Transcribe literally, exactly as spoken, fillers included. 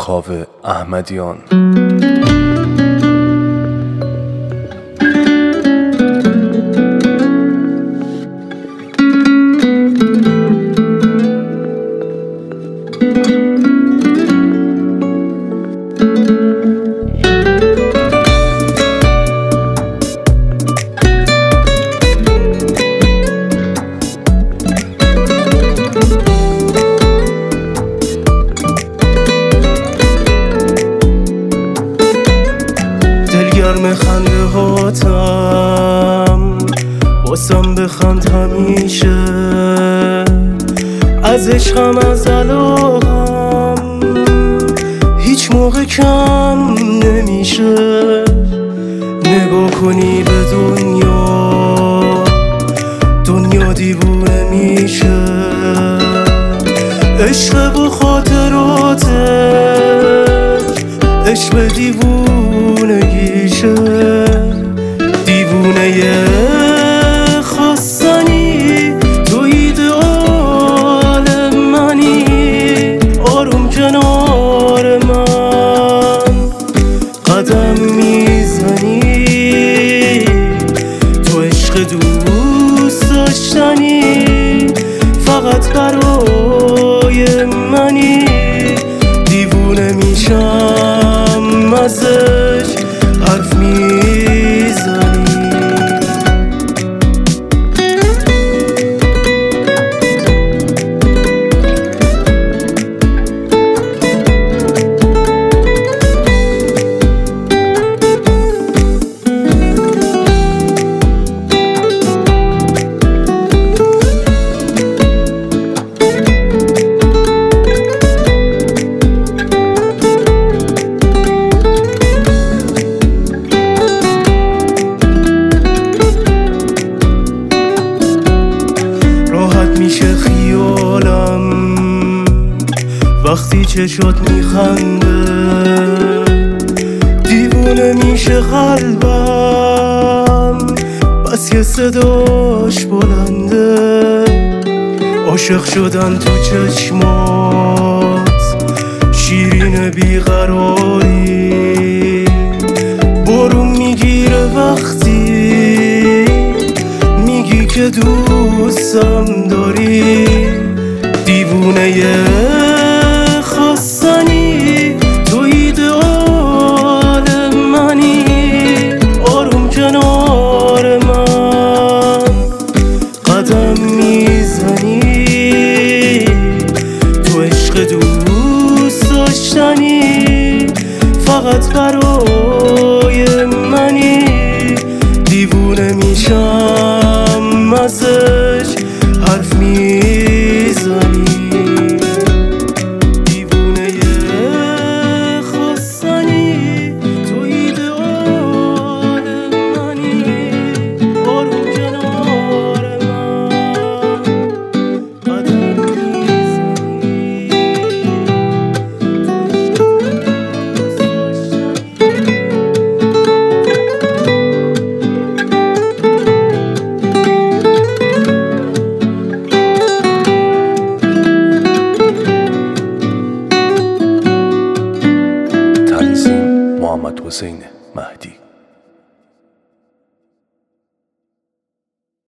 کاوه احمدیان. گرم خنده هاتم واسم بخند همیشه، از عشقم از علاقم هیچ موقع کم نمیشه. نگاه کنی به دنیا، دنیا دیوونه میشه. عشق و خاطراتش عشق دیوونگیشه، دیوونه خواستنی تو ایدئال منی، آروم کنار من قدم میزنی، تو عشق دوست داشتنی فقط برای منی. دیوونه میشم ازش حرف میزنی. میشه خیالم وقتی چشات میخنده، دیوونه میشه قلبم بس یه صداش بلنده. عاشق شدن تو چشمات شیرین بیقراری، برون میگیره وقتی میگی که دوستم داری. دیوونه خواستنی تو ایدئال منی، آروم کنار من قدم میزنی، تو عشق دوست داشتنی فقط برای منی. دیوونه میشم ازش حرف میزنی، دیوونه خواستنی تو ایدئال منی، آروم کنار من قدم میزنی، محمد حسینه.